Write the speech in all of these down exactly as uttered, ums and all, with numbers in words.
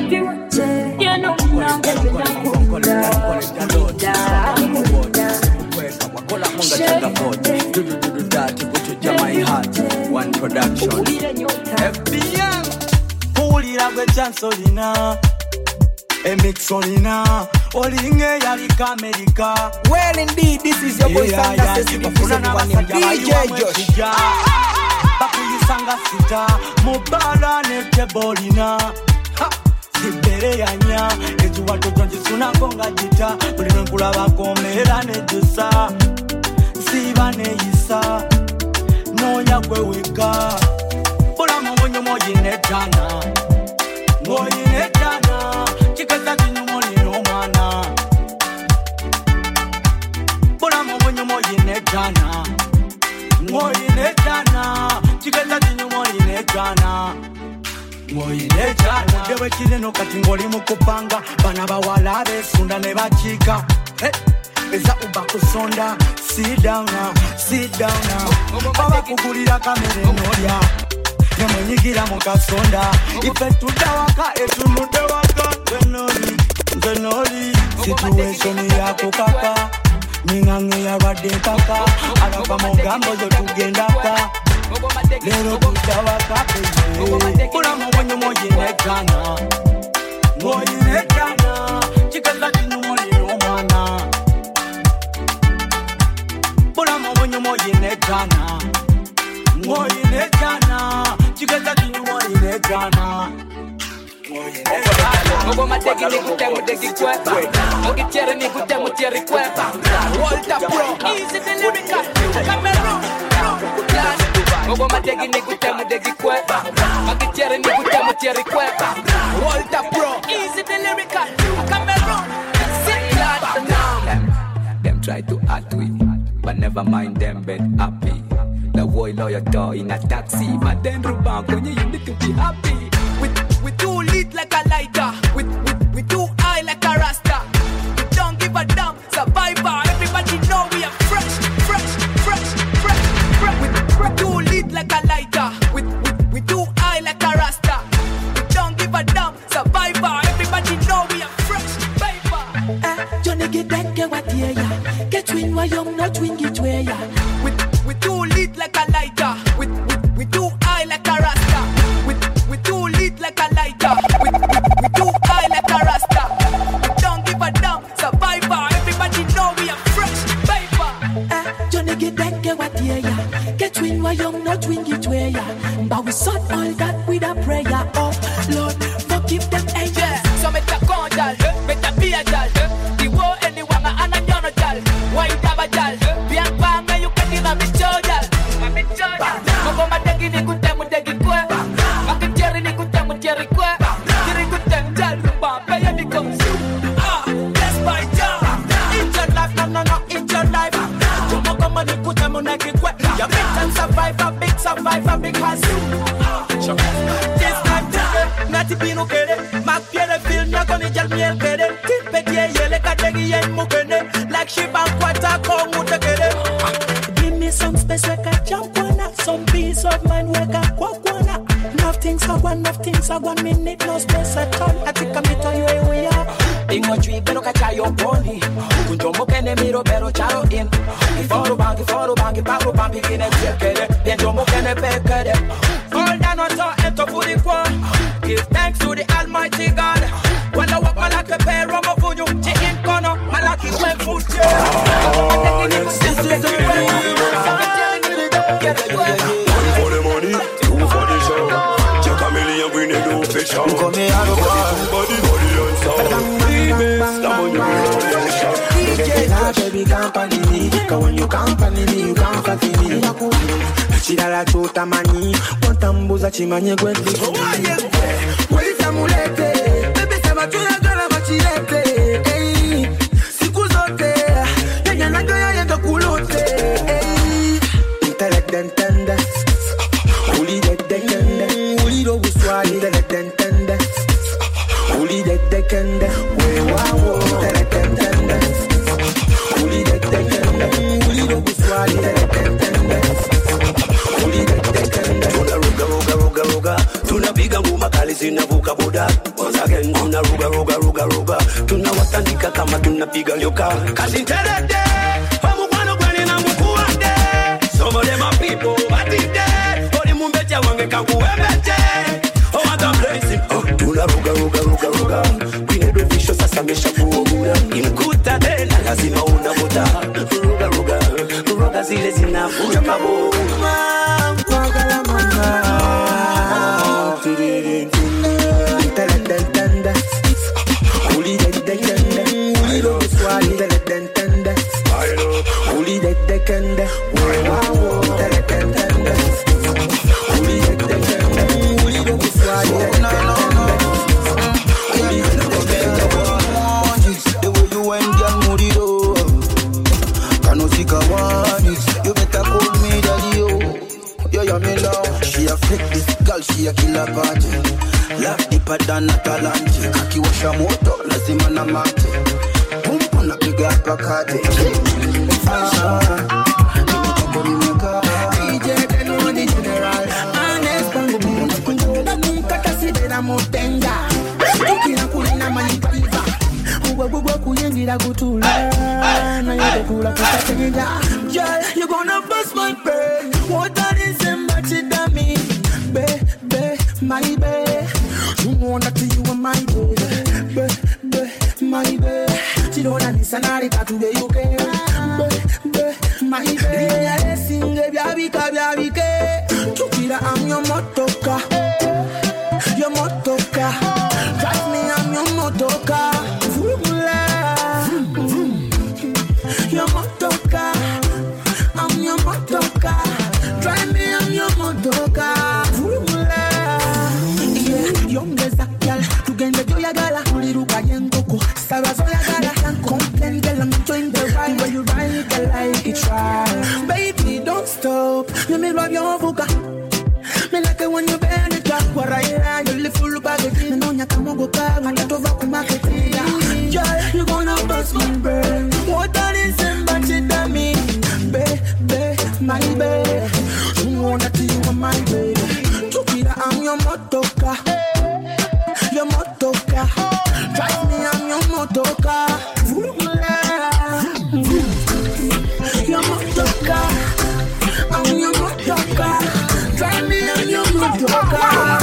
You know now that we don't go down. One production. F B M. Pulira gwe chansolina. Emixolina. Olinge yali America. Well indeed, this is your boy Sanga says you can D J Josh. Bakuyisanga sita. Mubala nete bolina. Sibere yanya. Eju watu tonji suna konga jita. Ulime nkula bakomera nejusa. Siba ne yisa. Nonya kwe wika. Bola mwonyo moji netana. Moji netana. Chikeza jinyu moni no mwana. Bola mwonyo moji netana. Moji netana. Chikeza jinyu moni netana. Moji netana. Dewe chile no katingoli mukupanga. Bana bawala besunda ne bachika. Hey. Eza ubakusonda. Sit down now, sit down now. Baba kugulira kamere noya. Nemunyigira mukasonda. Ife tutawaka etunude waka. Ngenoli, ngenoli. Situation yako kaka. Ningange ya wade kaka. Alaka mongambo zo tugendaka. Lero tutawaka peye. Kuna mwenye moji nekana. Moji nekana. Chikeza tinu moli romana. Bola mwonyo moji netana. Moji netana. Chikeza kinyu moji netana. Moji netana. Mogo mategi ni kute mudegi kwepa. Mogi tiere ni kute mutieri kwepa. Walter Pro, easy the lyrical. Cameroon, Mogo mategi ni kute mudegi kwepa. Mogi tiere ni kute mutieri kwepa. Walter Pro, easy the lyrical. Cameroon, sit down. Them try to act with. But never mind them, but happy. The boy lawyer door in a taxi. But then Ruban, when you need to be happy. With we too lit like a lighter. With with we too high like a rasta. We don't give a damn. Survivor, everybody know we are fresh, fresh, fresh, fresh, fresh. With we too lit like a lighter. With with we too high like a rasta. We don't give a damn. Survivor, everybody know we are fresh, baby. Eh, Johnny get that get what yeah. Get win why young not win get where ya. With we too lit like a lighter. With with we too high like a rasta. With we too lit like a lighter. With with we too high like a rasta. We don't give a damn. Survivor, everybody know we are fresh, baby. Eh, Johnny get that get what yeah ya. Get win why young not win get where ya. But we sort all that with a prayer. Oh Lord, forgive them angels. Yeah, so make a condal, make a be a dal. The war anyone and a young dal. Why daba dal? Bien bang you can give a bit jodal. A bit jodal. Mogo mategi ni kunte mudegi kwe. Makitieri ni kunte mutieri kwe. Kiri kunte mjal rumba peye because ah, let's buy down. In your life, no no no, in your life. Mogo mani kunte munegi kwe. You big and survive, a big survive, a big hustle. This time today, nati pino kere. Mak piere film ya koni jal miel kere. Tipeti yele kategi yen mukene. Like she bank water come with the kere. Give me some space where I jump on that. Some peace of mind where I walk on that. Enough things I want, enough things I want. Me need no space at all. I think I'm to you where we are. Ingo tree pero kachayo pony. Kunjo mokene miro pero charo in. Iforo bangi, iforo bangi, paro bangi kine chekere. Bienjo mokene pekere. Fall down on top and to put it one. Give thanks to the Almighty God. When I walk my like a pair of my food, you in corner, my lucky went food. Oh, yes, this is the way. One for the money, two for the show. Check a million green and do fish out. Come here, I body, body, and sound. Remix, that one you will D J, baby, company me. Cause when you company me, you company me. Chidala chota mani, wantambuza chimanye gwenti. Wait a mulete, baby, sema tuna gana machilete. Siku zote, yenya nagoya yendo kulote. Intellect and tender, uli de de kende, uli do buswali. Intellect and tender, uli de de kende, we wawo. Intellect and tender, uli de de kende, uli do buswali. Intellect and tender, uli de de kende. Tuna ruga ruga ruga ruga, tuna piga nguma kali zinavuka. tunavuka boda once again tunaruga ruga ruga ruga tunawatandika kama tunapiga nyoka kazi terede wamukwano kwani na mkuande some of them are people but in there ori mumbeja wange kanguwembeje oh what a blessing oh tunaruga ruga ruga ruga kwinedo visho sasa mesha kuogura imkuta tena lazima unavuta ruga ruga ruga zile zinavuta kabo She a killer party. Love deeper than Atalante. Akiwasha moto lazima na mate. Pumpa na piga pakate. Ah, nimeka D J Deno ni general. Honest pangu muna kunjola nikata sidera motenga. Tukina kulina manipiva. Uwa uwa kuyengira kutula. Na yote kula kukatenga. Girl, you gonna bust my brain. What that is embodied to me. Baby, my baby, you know that you are my baby, baby, my baby. She don't understand how to do you care, baby, my baby. Sing a biabika biabike, Tukira I'm your motoka, your motoka. Drive me I'm your motoka, your motoka, I'm your motoka. Drive me I'm your motoka. Baby, don't stop. Let me rub your buka. Me like it when you bend it up. What I hear, you live full bag of things. No, you can't go back. I get over to market. Yeah, you gonna bust my brain. What that is embodied to me, baby, my baby. You know that you are my baby. Tukira, I'm your motoka. Your motoka. Drive me, I'm your motoka. Your motoka. I'm your motoka. Drive me, I'm your motoka.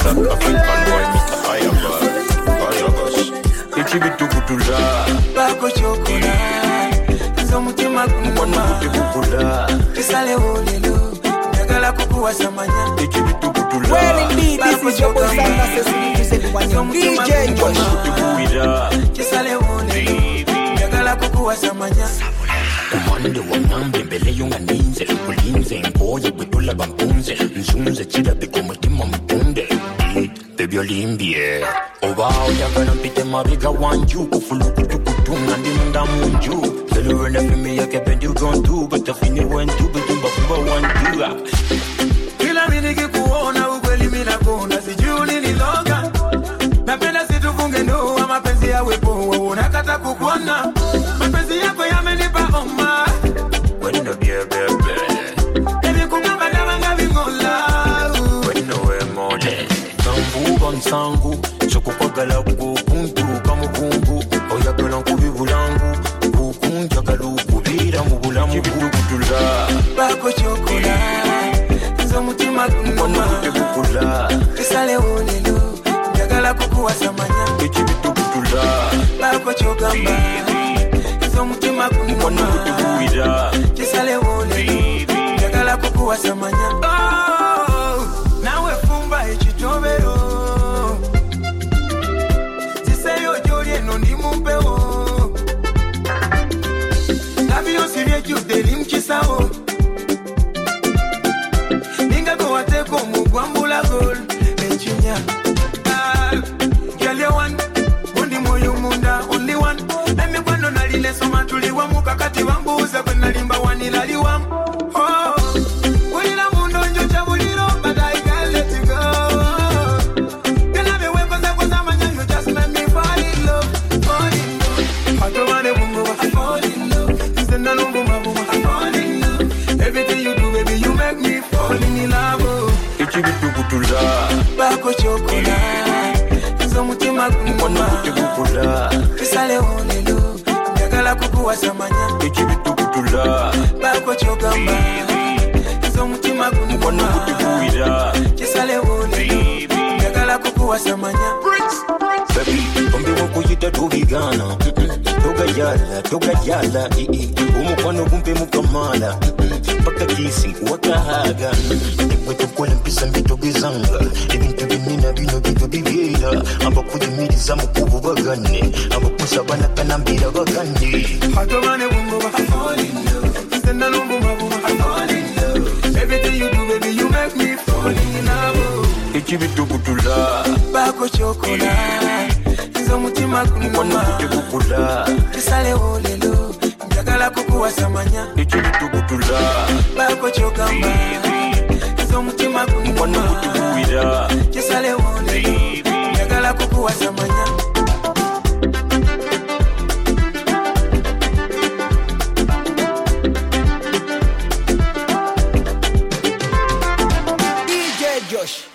Ichibitu kutula Bako chokula Izo mutima kumama Kisale ulelu Nagala kukuwa samanya Ichibitu kutula Well indeed, this is your boy Santa Cecily to say one young D J Josh. Kisale ulelu Nagala kukuwa samanya Kumande wanambe mbele yunga ninze Kulinze mpoye kutula bampunze Nzunze chida biko mutima mpunde Baby olimbie Obao yagana mpite mabiga wanju Kufulu kutukutunga ndimunda munju Zelu rena fimi ya kependi ugontu Bata fini wentu Butumba fuba wantu Kila miniki kuona ukweli mina kuna Sijuli niloga Napenda situfunge ndoa mapenzi ya wepo Unakata kukuona Mapenzi yako yamenipa oma Wendo bie bebe Baby kumanga wanga vingola Wendo we mole Sambu bansangu Chokukwagala kukuntu kamukungu Oyagala nkubibulangu Kukunja kalukubira mubulamu Kibitugutula Bako chokola Izo mutima kumama Kisale ulelu Njagala kukuwa samanya Kibitugutula Bako chokamba Izo mutima kumama Kisale ulelu Njagala kukuwa samanya Oh, nawe fumba ichitobero Siseyo jolie no ni mumpeo Navio sivye kiudeli mchisao Ninga go wateko mugwambula gol Enchinya Girl you one Undi moyo munda only one Eme kwando nalile soma tuliwa mukakati wambuza Kwenye limba wanilali wam Oh Wila mundo njo chabuliro But I can't let you go Kena mewe koza koza manyanyo Just let me fall in love Fall in love Hatovane mungu wa fall in love Senda nungu mabu wa fall in love Everything you do baby you make me fall in love Ichibitugutula Bako chokola Izo mutima gumukoma Kisale olelo Njagala kukuwa samanya Echibitu kutula Bako chogamba Izo mutima gumukoma Kisale olelo Njagala kukuwa samanya Baby, ombi wakuyita tubigana Toga yala, toga yala Umukwano kumpe mukamala Paka kisi wakahaga Ekweto kwele mpisa mbito bizanga Ebintu binina bino bito bibira Amba kujimiriza mukubu bagane Amba kusabana kanambira bagane Hatomane wungo wa I fall in love Senda lumbu mabu I fall in love Everything you do baby you make me fall in love Echibitu kutula Bako chokola Izo mutima kumukoma Kisale olelo Njagala kukuwa samanya Echibitu kutula Bako chogamba Izo mutima kumukoma Kisale olelo Njagala kukuwa samanya D J Josh